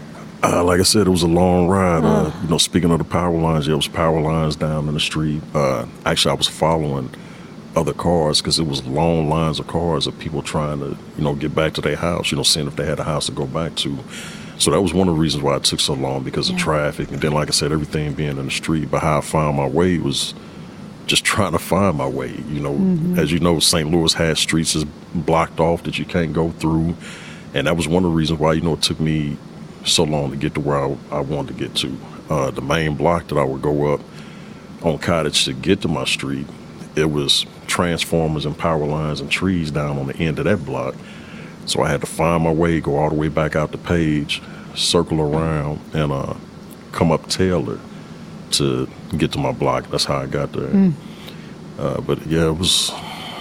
S13: Uh, like I said, it was a long ride. Uh, you know, speaking of the power lines, there was power lines down in the street. Uh, actually, I was following other cars because it was long lines of cars of people trying to, you know, get back to their house, you know, seeing if they had a house to go back to. So that was one of the reasons why it took so long, because yeah. of traffic. And then, like I said, everything being in the street. But how I found my way was just trying to find my way. You know, mm-hmm. as you know, Saint Louis has streets that's blocked off that you can't go through. And that was one of the reasons why, you know, it took me so long to get to where I, I wanted to get to. Uh, the main block that I would go up on Cottage to get to my street, it was transformers and power lines and trees down on the end of that block. So I had to find my way, go all the way back out the page, circle around, and uh, come up Taylor to get to my block. That's how I got there. Mm. Uh, but yeah, it was,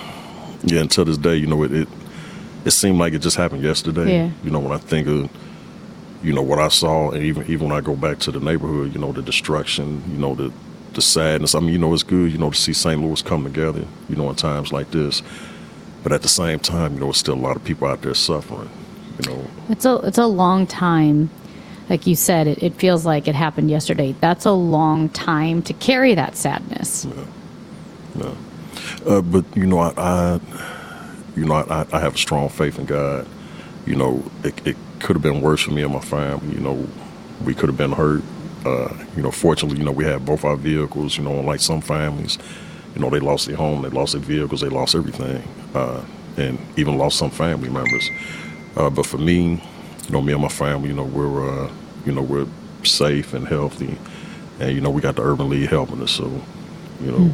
S13: yeah, until this day, you know, it, it, it seemed like it just happened yesterday.
S5: Yeah.
S13: You know, when I think of, you know, what I saw, and even even when I go back to the neighborhood, you know, the destruction, you know, the the sadness. I mean, you know, it's good, you know, to see Saint Louis come together, you know, in times like this. But at the same time, you know, it's still a lot of people out there suffering, you know.
S5: It's a, it's a long time. Like you said, it, it feels like it happened yesterday. That's a long time to carry that sadness.
S13: Yeah. Yeah. Uh, but, you know, I, I you know, I, I have a strong faith in God. You know, it, it could have been worse for me and my family. You know, we could have been hurt. Uh, you know, fortunately, you know, we had both our vehicles. You know, unlike some families, you know, they lost their home, they lost their vehicles, they lost everything, uh, and even lost some family members. Uh, but for me, you know, me and my family, you know, we're, uh, you know, we're safe and healthy, and you know, we got the Urban League helping us. So, you know, mm.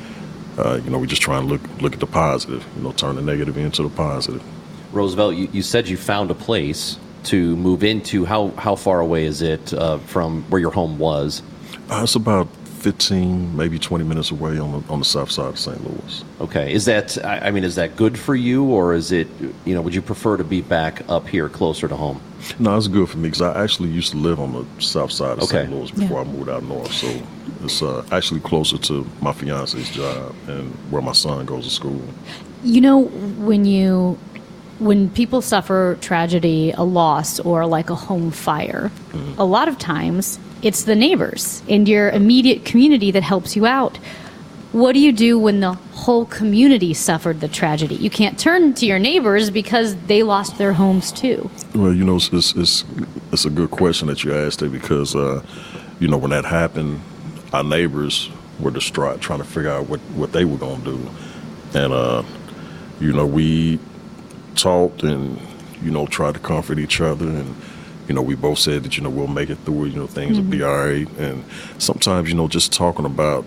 S13: uh, you know, we just try and look look at the positive. You know, turn the negative into the positive.
S6: Roosevelt, you, you said you found a place to move into. How how far away is it uh, from where your home was?
S13: Uh, it's about fifteen, maybe twenty minutes away on the on the south side of Saint Louis.
S6: Okay, is that I I mean, is that good for you, or is it, you know, would you prefer to be back up here closer to home?
S13: No, it's good for me because I actually used to live on the south side of
S6: Okay.
S13: Saint Louis before
S5: Yeah.
S13: I moved out north. So it's uh, actually closer to my fiance's job and where my son goes to school.
S5: You know, when you when people suffer tragedy, a loss, or like a home fire,
S13: Mm-hmm.
S5: a lot of times it's the neighbors and your immediate community that helps you out. What do you do when the whole community suffered the tragedy? You can't turn to your neighbors because they lost their homes too.
S13: Well, you know, it's it's, it's, it's a good question that you asked there because, uh, you know, when that happened, our neighbors were distraught trying to figure out what, what they were going to do. And, uh, you know, we talked and, you know, tried to comfort each other. And, you know, we both said that, you know, we'll make it through, you know, things will be all right. And sometimes, you know, just talking about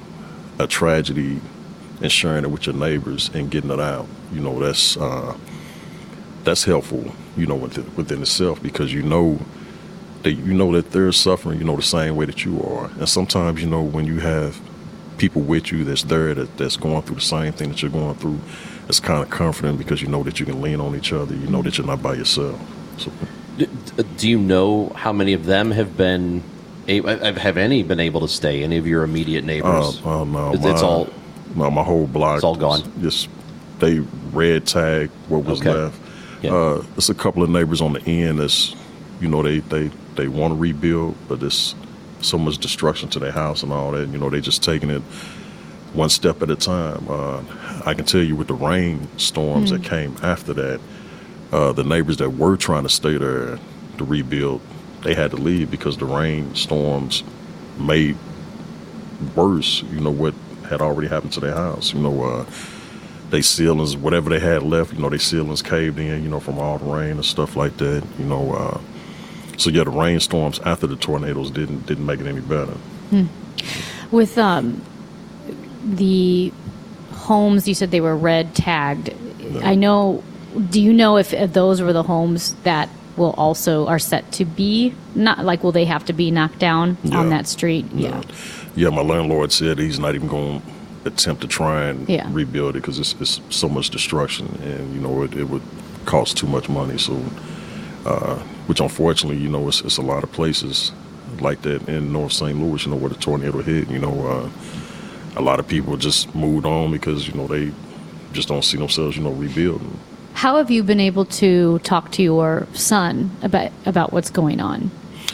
S13: a tragedy and sharing it with your neighbors and getting it out, you know, that's uh, that's helpful, you know, within, within itself because you know that you know that they're suffering, you know, the same way that you are. And sometimes, you know, when you have people with you that's there that, that's going through the same thing that you're going through, it's kind of comforting because you know that you can lean on each other. You know that you're not by yourself. So,
S6: D- Do you know how many of them have been, a- have any been able to stay? Any of your immediate neighbors?
S13: Uh, uh, no,
S6: it's,
S13: my,
S6: it's all,
S13: no, my whole block.
S6: It's all gone.
S13: Just they red tag what was
S6: Okay.
S13: left.
S6: Yeah.
S13: Uh, there's a couple of neighbors on the end that's, you know, they they they want to rebuild, but there's so much destruction to their house and all that. You know, they just taking it one step at a time. Uh, I can tell you with the rain storms that came after that, uh, the neighbors that were trying to stay there to rebuild, they had to leave because the rain storms made worse, you know, what had already happened to their house. You know, uh, they ceilings, whatever they had left, you know, they ceilings caved in, you know, from all the rain and stuff like that. You know, uh, so yeah, the rainstorms after the tornadoes didn't didn't make it any better.
S5: With um, the homes, you said they were red tagged. I know. Do you know if those were the homes that will also are set to be not like will they have to be knocked down
S13: Yeah.
S5: on that street?
S13: Yeah. Yeah, my landlord said he's not even going to attempt to try and
S5: Yeah.
S13: rebuild it because it's, it's so much destruction and, you know, it, it would cost too much money. So, uh, which unfortunately, you know, it's, it's a lot of places like that in North Saint Louis, you know, where the tornado hit. You know, uh, a lot of people just moved on because, you know, they just don't see themselves, you know, rebuilding.
S5: How have you been able to talk to your son about about what's going on?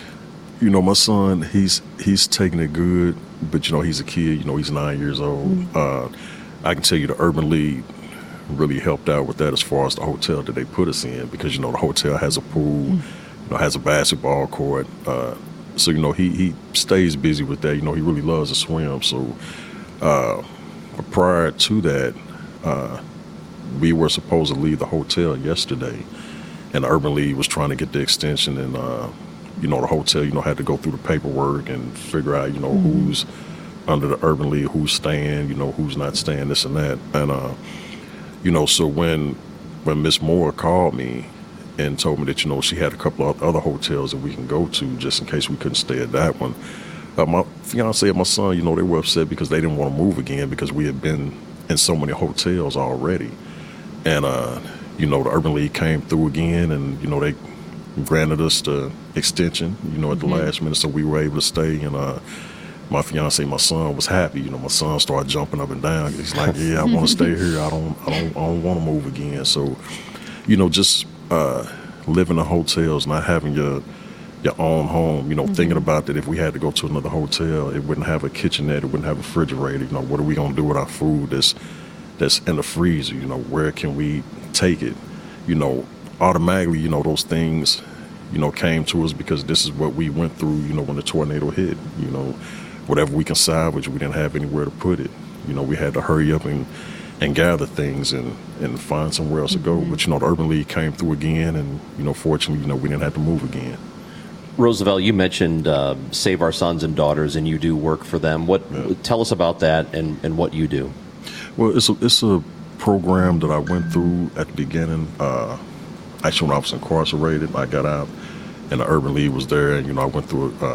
S13: You know, my son, he's he's taking it good, but, you know, he's a kid. You know, he's nine years old.
S5: Mm-hmm.
S13: Uh, I can tell you the Urban League really helped out with that as far as the hotel that they put us in because, you know, the hotel has a pool,
S5: Mm-hmm.
S13: you know, has a basketball court. Uh, so, you know, he, he stays busy with that. You know, he really loves to swim. So uh, prior to that, uh, we were supposed to leave the hotel yesterday, and the Urban League was trying to get the extension, and uh, you know the hotel, you know, had to go through the paperwork and figure out, you know,
S5: Mm-hmm.
S13: who's under the Urban League, who's staying, you know, who's not staying, this and that, and uh, you know, so when when Miss Moore called me and told me that, you know, she had a couple of other hotels that we can go to just in case we couldn't stay at that one. Uh, my fiance and my son, you know, they were upset because they didn't want to move again because we had been in so many hotels already. And, uh, you know, the Urban League came through again and, you know, they granted us the extension, you know, at the last minute. So we were able to stay. And uh, my fiance, my son was happy. You know, my son started jumping up and down. He's like, yeah, I want to stay here. I don't, I don't, I don't want to move again. So, you know, just uh, living in hotels, not having your, your own home, you know,
S5: Mm-hmm.
S13: thinking about that if we had to go to another hotel, it wouldn't have a kitchenette, it wouldn't have a refrigerator. You know, what are we going to do with our food that's that's in the freezer? You know, where can we take it? You know, automatically, you know, those things, you know, came to us because this is what we went through, you know, when the tornado hit. You know, whatever we can salvage, we didn't have anywhere to put it. You know, we had to hurry up and, and gather things and, and find somewhere else to go. But, you know, the Urban League came through again and, you know, fortunately, you know, we didn't have to move again.
S6: Roosevelt, you mentioned uh, Save Our Sons and Daughters, and you do work for them. What?
S13: Yeah.
S6: Tell us about that and, and what you do.
S13: Well, it's a, it's a program that I went through at the beginning. Uh, actually, when I was incarcerated, I got out, and the Urban League was there, and, you know, I went through a, uh,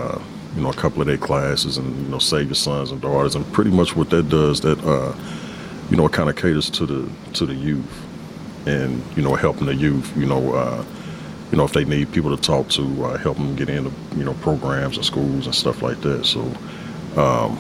S13: you know, a couple of their classes and, you know, Save Your Sons and Daughters. And pretty much what that does, that, uh, you know, it kind of caters to the to the youth and, you know, helping the youth, you know, uh, you know, if they need people to talk to, uh, help them get into, you know, programs and schools and stuff like that. So, um,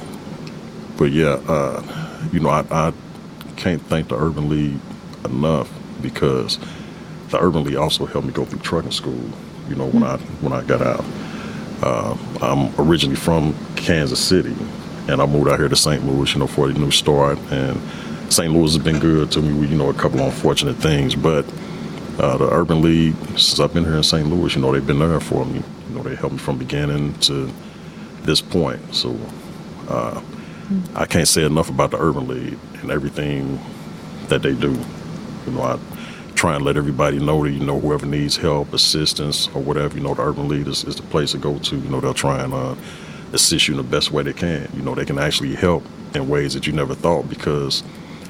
S13: but yeah, uh, you know, I, I can't thank the Urban League enough, because the Urban League also helped me go through trucking school, you know, when I when I got out. Uh, I'm originally from Kansas City, and I moved out here to Saint Louis, you know, for a new start. And Saint Louis has been good to me with, you know, a couple of unfortunate things, but uh, the Urban League, since I've been here in Saint Louis, you know, they've been there for me. You know, they helped me from beginning to this point. So uh, I can't say enough about the Urban League and everything that they do. You know, I try and let everybody know that, you know, whoever needs help, assistance, or whatever, you know, the Urban League is, is the place to go to. You know, they'll try and uh, assist you in the best way they can. You know, they can actually help in ways that you never thought, because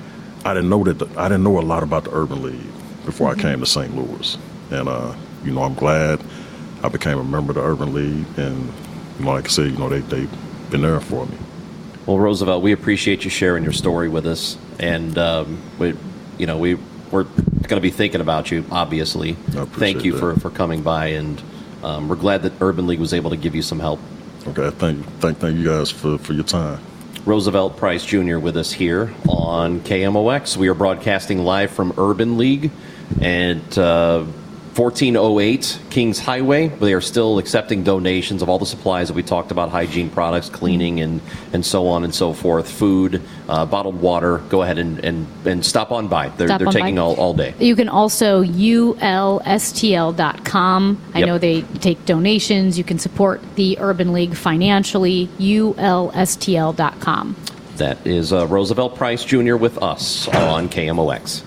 S13: I didn't know that the, I didn't know a lot about the Urban League before mm-hmm. I came to Saint Louis. And, uh, you know, I'm glad I became a member of the Urban League. And, you know, like I said, you know, they, they've been there for me.
S6: Well, Roosevelt, we appreciate you sharing your story with us. And, um, we, you know, we, we're going to be thinking about you, obviously. Thank you for, for coming by. And um, we're glad that Urban League was able to give you some help.
S13: Okay, thank, thank, thank you guys for, for your time.
S6: Roosevelt Price Junior with us here on K M O X. We are broadcasting live from Urban League at uh, fourteen oh eight Kings Highway. They are still accepting donations of all the supplies that we talked about, hygiene products, cleaning, and, and so on and so forth, food, uh, bottled water. Go ahead and, and, and stop on by. They're,
S5: Stop
S6: they're
S5: on
S6: taking
S5: by.
S6: all, all day.
S5: You can also U L S T L dot com. I
S6: Yep.
S5: know they take donations. You can support the Urban League financially. U L S T L dot com.
S6: That is uh, Roosevelt Price Junior with us on K M O X.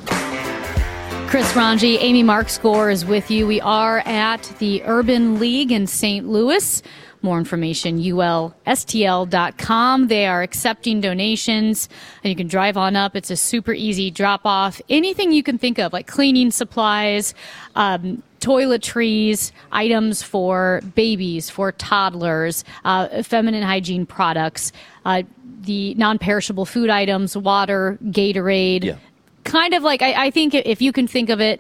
S5: Chris Ranji, Amy Markscore is with you. We are at the Urban League in Saint Louis. More information, U L S T L dot com. They are accepting donations, and you can drive on up. It's a super easy drop-off. Anything you can think of, like cleaning supplies, um, toiletries, items for babies, for toddlers, uh, feminine hygiene products, uh, the non-perishable food items, water, Gatorade.
S6: Yeah.
S5: Kind of like, I, I think if you can think of it,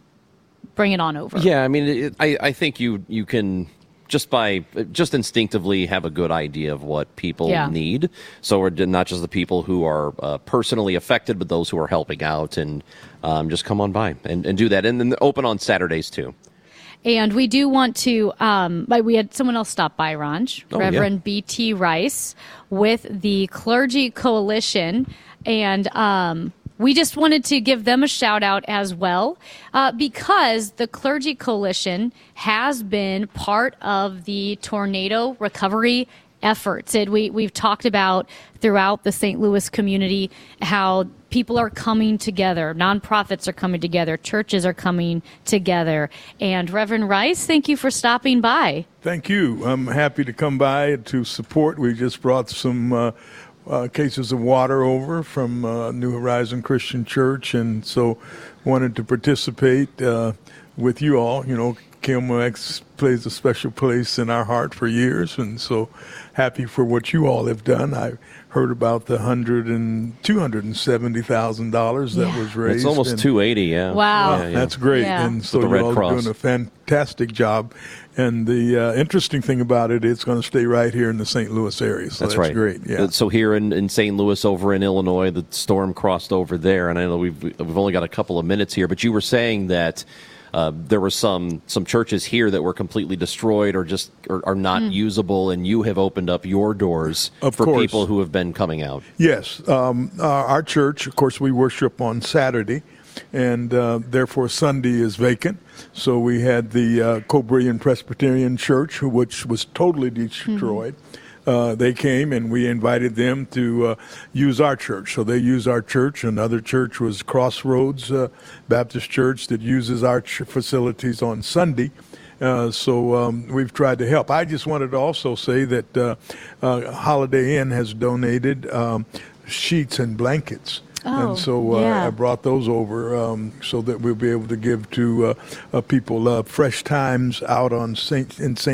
S5: bring it on over.
S6: Yeah, I mean, it, I, I think you you can just by just instinctively have a good idea of what people
S5: Yeah.
S6: need. So we're not just the people who are uh, personally affected, but those who are helping out, and um, just come on by and, and do that. And then open on Saturdays too.
S5: And we do want to, um, like we had someone else stop by, Ranj,
S6: Oh,
S5: Reverend
S6: yeah.
S5: B T Rice with the Clergy Coalition. And um, we just wanted to give them a shout out as well, uh, because the Clergy Coalition has been part of the tornado recovery efforts. And we, we've talked about throughout the Saint Louis community how people are coming together, nonprofits are coming together, churches are coming together. And Reverend Rice, thank you for stopping by.
S14: Thank you. I'm happy to come by to support. We just brought some uh, uh, cases of water over from uh, New Horizon Christian Church, and so wanted to participate uh, with you all. You know, K M O X plays a special place in our heart for years, and so happy for what you all have done. I heard about the hundred and two hundred and seventy thousand dollars that
S5: Yeah.
S14: was raised.
S6: It's almost
S14: and-
S6: two eighty. Yeah.
S5: Wow.
S6: Yeah, yeah.
S14: That's great.
S5: Yeah.
S14: And so
S6: With the
S14: you're
S6: Red
S14: all
S6: Cross.
S14: doing a fantastic job. And the uh, interesting thing about it, it's going to stay right here in the Saint Louis area. So
S6: That's,
S14: that's,
S6: right.
S14: great. Yeah.
S6: Uh, So here in, in Saint Louis, over in Illinois, the storm crossed over there, and I know we've we've only got a couple of minutes here, but you were saying that uh, there were some some churches here that were completely destroyed or just or, are not
S14: Mm.
S6: usable, and you have opened up your doors
S14: Of
S6: for
S14: course.
S6: people who have been coming out.
S14: Yes. Um, uh, our church, of course, we worship on Saturday, and uh, therefore Sunday is vacant. So we had the uh, Cobrian Presbyterian Church, who, which was totally destroyed. Uh, they came, and we invited them to uh, use our church. So they use our church. Another church was Crossroads uh, Baptist Church that uses our ch- facilities on Sunday. Uh, so um, we've tried to help. I just wanted to also say that uh, uh, Holiday Inn has donated um, sheets and blankets.
S5: Oh,
S14: and so uh,
S5: yeah.
S14: I brought those over um, so that we'll be able to give to uh, uh, people uh, fresh times out on Saint in Saint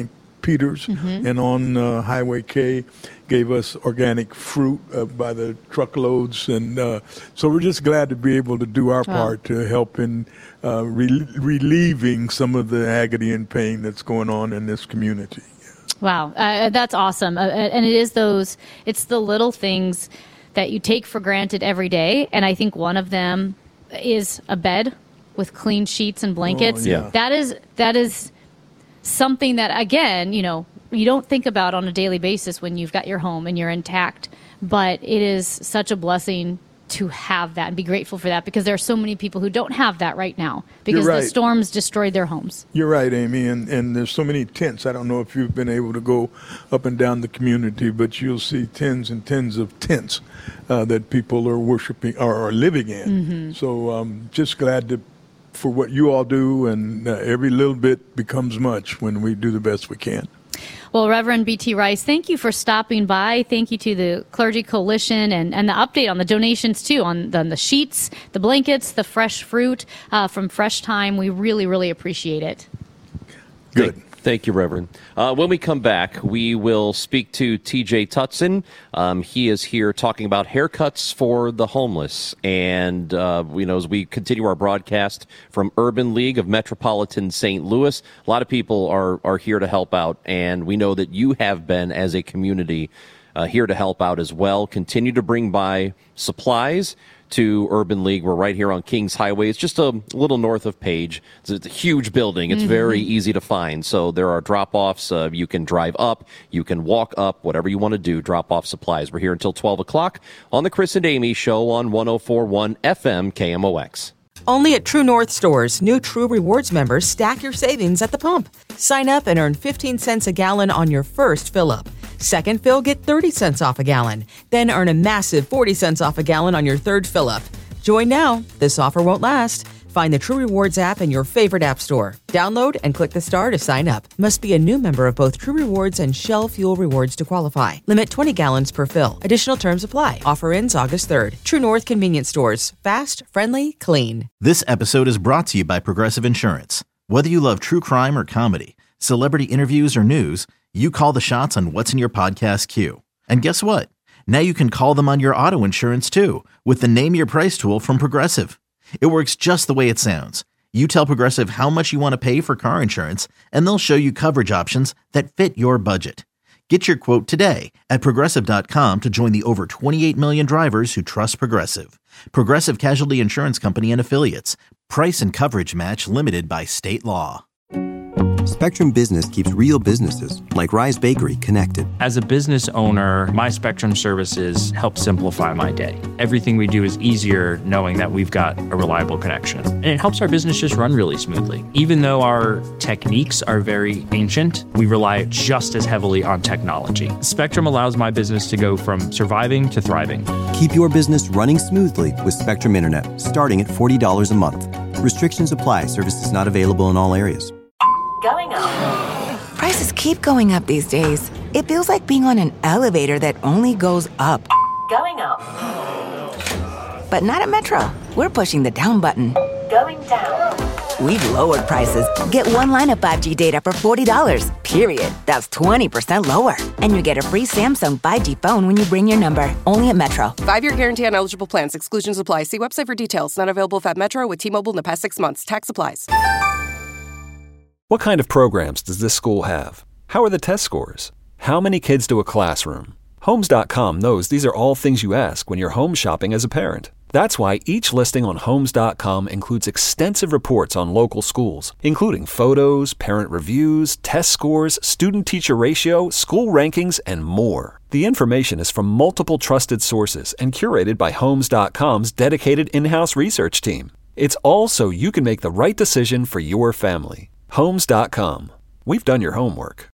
S14: Peters,
S5: Mhm.
S14: and on uh, Highway K gave us organic fruit uh, by the truckloads. And uh, so we're just glad to be able to do our
S5: Wow.
S14: part to help in uh, re- relieving some of the agony and pain that's going on in this community.
S5: Wow, uh, that's awesome. Uh, and it is those, it's the little things that you take for granted every day. And I think one of them is a bed with clean sheets and blankets.
S6: Oh, yeah.
S5: That is, that is something that, again, you know, you don't think about on a daily basis when you've got your home and you're intact. But it is such a blessing to have that and be grateful for that, because there are so many people who don't have that right now because
S14: You're right.
S5: the storms destroyed their homes.
S14: You're right, Amy, and, and there's so many tents. I don't know if you've been able to go up and down the community, but you'll see tens and tens of tents uh, that people are worshiping or are living in.
S5: Mm-hmm.
S14: So um, just glad to, for what you all do, and uh, every little bit becomes much when we do the best we can.
S5: Well, Reverend B T Rice, thank you for stopping by. Thank you to the Clergy Coalition and, and the update on the donations, too, on the, on the sheets, the blankets, the fresh fruit uh, from Fresh Time. We really, really appreciate it.
S14: Good.
S6: Thank, thank you, Reverend. Uh, when we come back, we will speak to T J Tutson. Um, he is here talking about haircuts for the homeless. And, uh, you know, as we continue our broadcast from Urban League of Metropolitan Saint Louis, a lot of people are, are here to help out. And we know that you have been, as a community, uh, here to help out as well. Continue to bring by supplies to Urban League. We're right here on Kings Highway. It's just a little north of Page. It's, it's a huge building. It's
S5: Mhm.
S6: very easy to find. So there are drop-offs. Uh, you can drive up. You can walk up. Whatever you want to do, drop off supplies. We're here until twelve o'clock on the Chris and Amy Show on one oh four point one F M K M O X.
S1: Only at True North stores, new True Rewards members stack your savings at the pump. Sign up and earn fifteen cents a gallon on your first fill-up. Second fill, get thirty cents off a gallon. Then earn a massive forty cents off a gallon on your third fill-up. Join now. This offer won't last. Find the True Rewards app in your favorite app store. Download and click the star to sign up. Must be a new member of both True Rewards and Shell Fuel Rewards to qualify. Limit twenty gallons per fill. Additional terms apply. Offer ends August third. True North Convenience Stores. Fast, friendly, clean.
S2: This episode is brought to you by Progressive Insurance. Whether you love true crime or comedy, celebrity interviews or news, you call the shots on what's in your podcast queue. And guess what? Now you can call them on your auto insurance too with the Name Your Price tool from Progressive. It works just the way it sounds. You tell Progressive how much you want to pay for car insurance, and they'll show you coverage options that fit your budget. Get your quote today at Progressive dot com to join the over twenty-eight million drivers who trust Progressive. Progressive Casualty Insurance Company and Affiliates. Price and coverage match limited by state law.
S3: Spectrum Business keeps real businesses, like Rise Bakery, connected.
S15: As a business owner, my Spectrum services help simplify my day. Everything we do is easier knowing that we've got a reliable connection. And it helps our business just run really smoothly. Even though our techniques are very ancient, we rely just as heavily on technology. Spectrum allows my business to go from surviving to thriving.
S3: Keep your business running smoothly with Spectrum Internet, starting at forty dollars a month. Restrictions apply. Services not available in all areas.
S10: Going up.
S9: Prices keep going up these days. It feels like being on an elevator that only goes up.
S10: Going up.
S9: But not at Metro. We're pushing the down button.
S10: Going down.
S9: We've lowered prices. Get one line of five G data for forty dollars, period. That's twenty percent lower. And you get a free Samsung five G phone when you bring your number. Only at Metro.
S11: Five-year guarantee on eligible plans. Exclusions apply. See website for details. Not available at Metro with T-Mobile in the past six months. Tax applies.
S16: What kind of programs does this school have? How are the test scores? How many kids do a classroom? Homes dot com knows these are all things you ask when you're home shopping as a parent. That's why each listing on Homes dot com includes extensive reports on local schools, including photos, parent reviews, test scores, student-teacher ratio, school rankings, and more. The information is from multiple trusted sources and curated by Homes dot com's dedicated in-house research team. It's all so you can make the right decision for your family. Homes dot com. We've done your homework.